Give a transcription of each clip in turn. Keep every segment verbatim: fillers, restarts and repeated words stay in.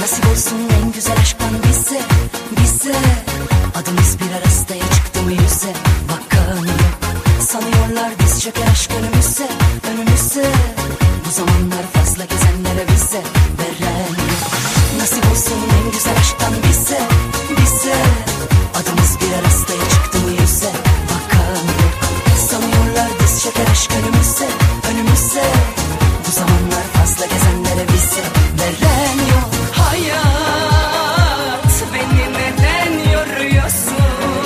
Nasip olsun en güzel aşktan bize, bize. Adımız bir arasaya çıktı mı yüze, bakan yok. Sanıyorlar biz çöker aşk önümüze, önümüze. Bu zamanlar fazla gezenlere bize veren yok. Nasip olsun en güzel aşktan bize, bize. Adımız bir arasaya çıktı mı yüze, bakan yok. Sanıyorlar biz çöker aşk önümüze, önümüze. Bu zamanlar fazla gezenlere bize veren yok. Hayat, beni neden yoruyorsun?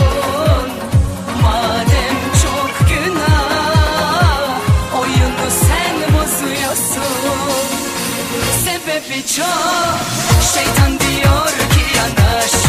Madem çok günah, oyunu sen bozuyorsun. Sebebi çok, şeytan diyor ki yanaş.